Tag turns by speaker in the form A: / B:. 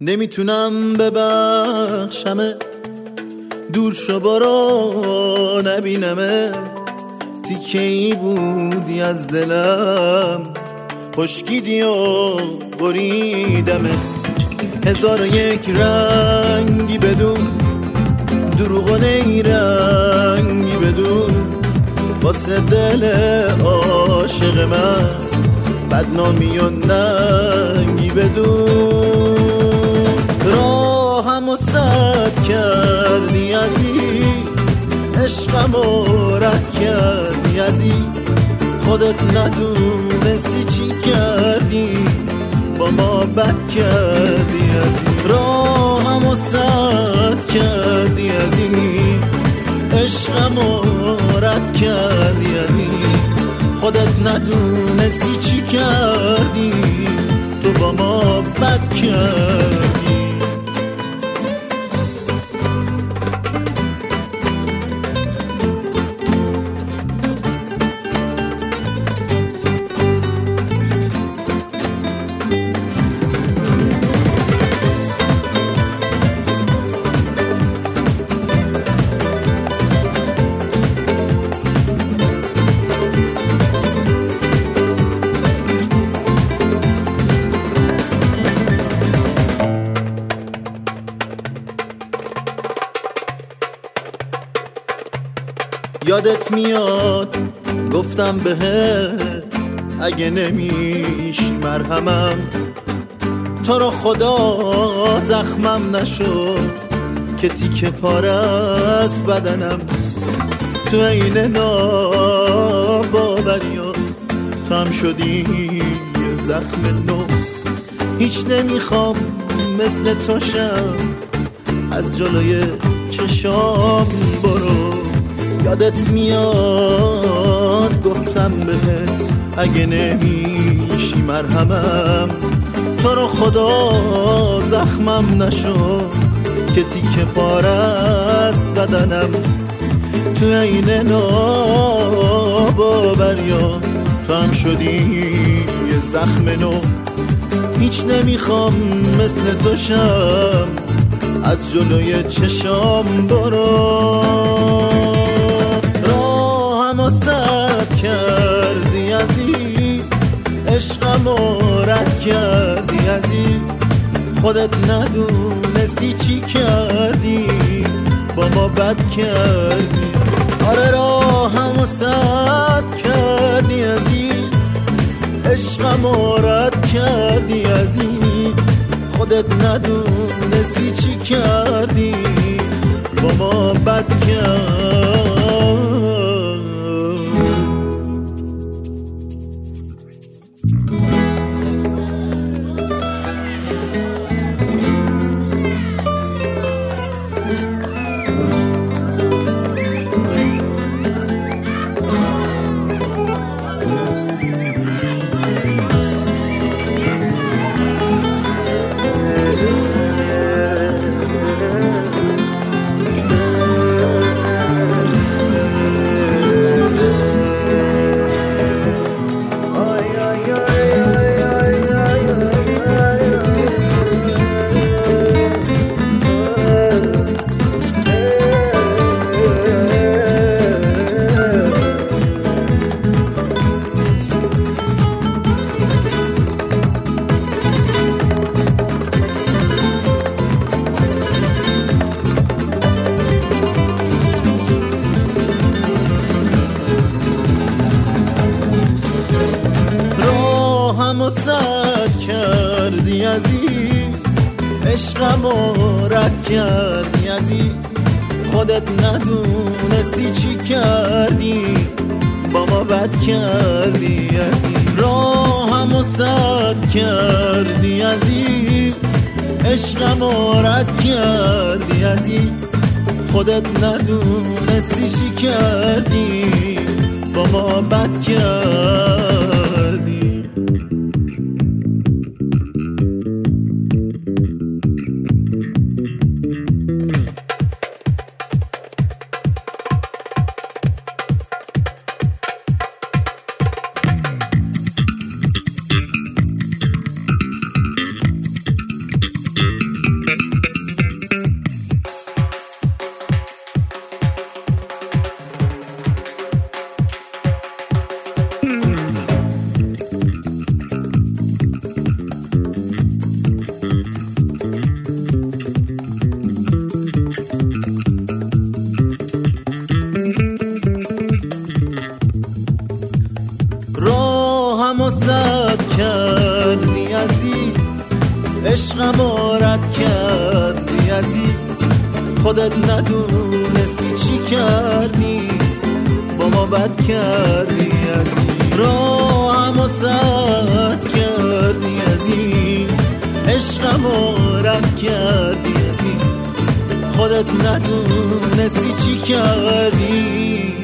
A: نمیتونم ببخشمه، دور شو برو نبینمه. تیکه ای بودی از دلم، خشکیدی و بریدمه. 1001 رنگی بدون، دروغ و نیرنگی بدون، واسه دل عاشق من بدنامی و ننگی بدون. راهمو سد کردی عزیز، عشقمو رد کردی عزیز. خودت ندونستی چی کردی، با ما بد کردی عزیز. راهمو سد کردی عزیز، عشقمو رد کردی عزیز. خودت ندونستی چی کردی، تو با ما بد کردی. یادت میاد گفتم بهت اگه نمیشی مرهمم، تو رو خدا زخمم نشد که تیکه پاره از بدنم. تو عین ناباوریا تو هم شدی یه زخم نو. هیچ نمیخوام مثل تو شم، از جلوی چشام برو. یادت میاد گفتم بهت اگه نمیشی مرهمم، تو رو خدا زخمم نشد که تیکه پاره از بدنم. تو عین ناباوریا تو هم شدی یه زخم نو. هیچ نمیخوام مثل تو شم، از جلوی چشام برو. راهمو سد کردی عزیز، عشقمو رد کردی عزیز. خودت ندونستی چی کردی، با ما بد کردی. آره راهمو سد کردی عزیز، عشقمو رد کردی عزیز. خودت ندونستی چی کردی، با ما بد کردی. سد کردی عزیز، عشقمو رد کردی عزیز. خودت ندونستی چی کردی، با ما بد کردی عزیز. راهمو سد کردی عزیز، عشقمو رد کردی عزیز. خودت ندونستی چی کردی، با ما بد کردی. عشقم رد کردی عزیز، خودت ندونستی چی کردی، با ما بد کردی عزیز. راهمو سد کردی عزیز، عشقم رد کردی عزیز، خودت ندونستی چی کردی،